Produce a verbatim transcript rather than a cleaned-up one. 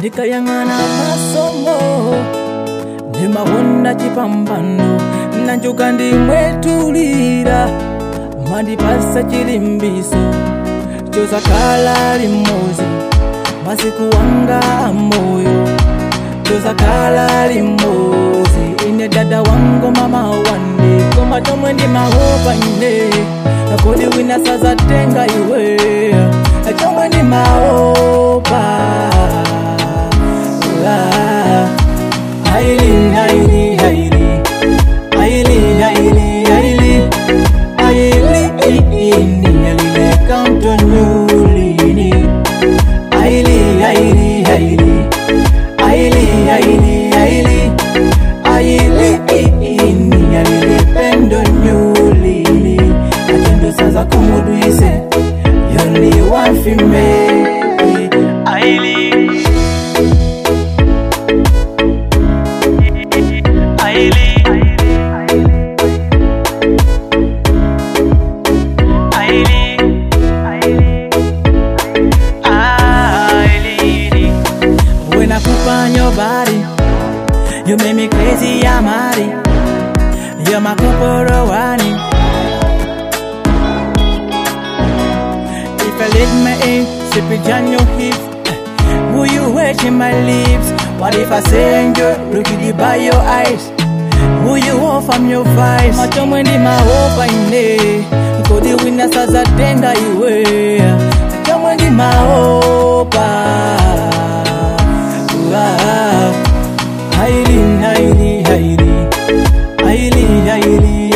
nikayang'ana masomo ndimawona chipambano nanjuka ndimwetulira mandipasa chilimbiso chozakhala limozi masiku wanga amoyo chozakhala limozi ine dada wangu mama wande koma tomwe ndimahopa ine nakodi wina sazatenga iwe tomwe ndimahopa Haili, haili, haili Haili, haili, haili Haili, haili Count on you, lini Haili, haili, haili Haili, haili, haili Haili, haili Depend on you, lini Atendo saza kumuduise You only one for me Haili When I poop on your body, you make me crazy, I'm Mari. You're my Kuporowani. If I let my aim, sip it on your hips, will you wet in my lips? What if I send you, look at you by your eyes? Will you off from your vibes? Macho mwendi mahopa ine Kodi wina saza tenga iwe Macho mwendi mahopa Haili, haili, haili Haili, haili